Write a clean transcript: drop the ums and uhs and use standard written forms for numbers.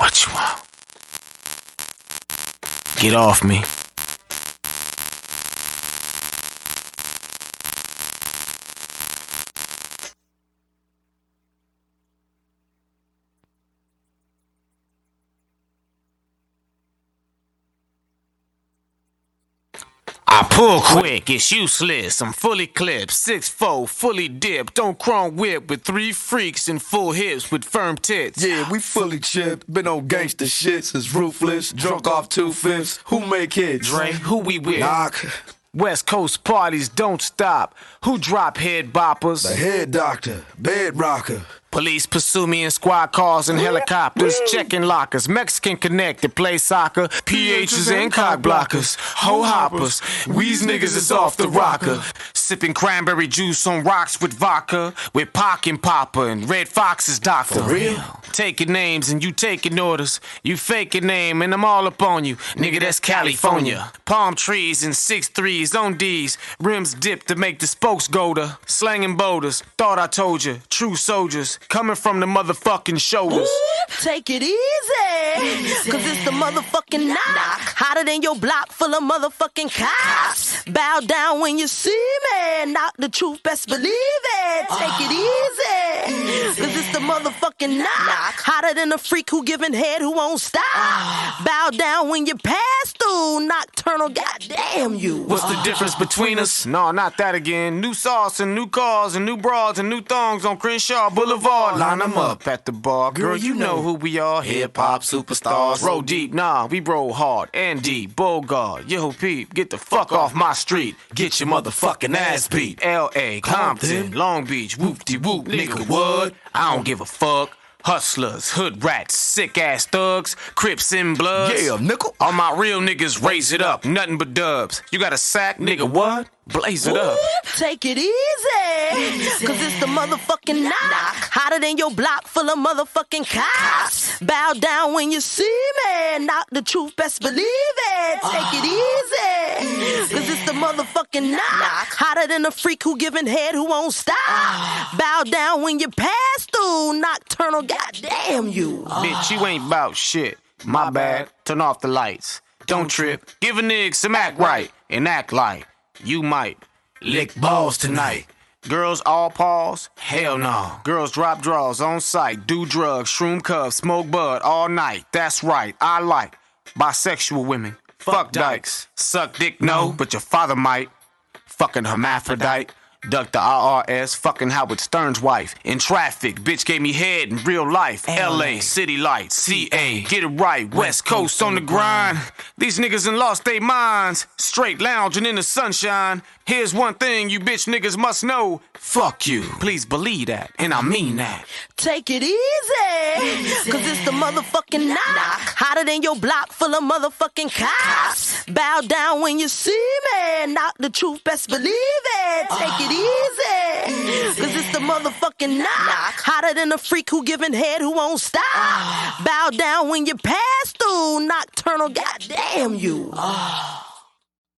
What you want? Get off me. I pull quick, it's useless. I'm fully clipped, 6'4", fully dipped. Don't chrome whip with 3 freaks and full hips with firm tits. Yeah, we fully chipped. Been on gangsta shit since Ruthless. Drunk off 2/5. Who make hits? Dre, who we with? Knock. West Coast parties don't stop. Who drop head boppers? The head doctor, bed rocker. Police pursue me in squad cars and helicopters, checking lockers. Mexican connected, play soccer. PHs and cock blockers, hoe hoppers. Weeze niggas is off the rocker. Sipping cranberry juice on rocks with vodka. With Pac and Papa and Red Fox's doctor. For real? Taking names and you taking orders. You fake a name and I'm all up on you. Nigga, that's California. Palm trees and 6'3s on D's. Rims dipped to make the spokes go to. Slanging boulders. Thought I told you. True soldiers. Coming from the motherfucking shoulders. Take it easy, cause it's the motherfucking knock. Hotter than your block full of motherfucking cops. Bow down when you see me. Knock the truth, best believe it. Take it easy, cause it's the motherfucking knock. Hotter than a freak who giving head who won't stop. Bow down when you pass through. Nocturnal, goddamn you. What's the difference between us? No, not that again. New sauce and new cars and new broads and new thongs on Crenshaw Boulevard. Line them up at the bar. Girl, you know who we are. Hip-hop superstars. Roll deep, nah, we roll hard and deep. Bogart, yo peep, get the fuck off my street. Get your motherfucking ass beat. L.A., Compton, Long Beach, whoop-de-whoop, nigga, what? I don't give a fuck. Hustlers, hood rats, sick-ass thugs, Crips and Bloods. Yeah, nickel. All my real niggas raise it up, nothing but dubs. You got a sack, nigga, what? Blaze it up. Take it easy, cause it's the motherfucking knock. Hotter than your block full of motherfucking cops. Bow down when you see me. Knock the truth, best believe it. Take it easy, cause it's the motherfucking knock. Hotter than a freak who giving head who won't stop. Bow down when you pass through. Nocturnal, goddamn you. Bitch, you ain't bout shit. My bad. Turn off the lights. Don't trip. Give a nigga some act right and act like you might lick balls tonight. Girls all pause? Hell no. Girls drop draws on sight, do drugs, shroom cuffs, smoke bud all night. That's right, I like bisexual women. Fuck dykes. Suck dick, no, but your father might. Fucking hermaphrodite. Duck the IRS, fucking Howard Stern's wife. In traffic, bitch gave me head in real life. LA, City Lights, CA, get it right. West Coast on the grind. These niggas done lost their minds. Straight lounging in the sunshine. Here's one thing you bitch niggas must know. Fuck you. Please believe that, and I mean that. Take it easy, cause it's the motherfucking knock. Hotter than your block full of motherfucking cops. Bow down when you see me. Knock the truth, best believe it. Take it easy, cause it's the motherfucking knock. Hotter than a freak who giving head who won't stop. Bow down when you pass through. Nocturnal, goddamn you.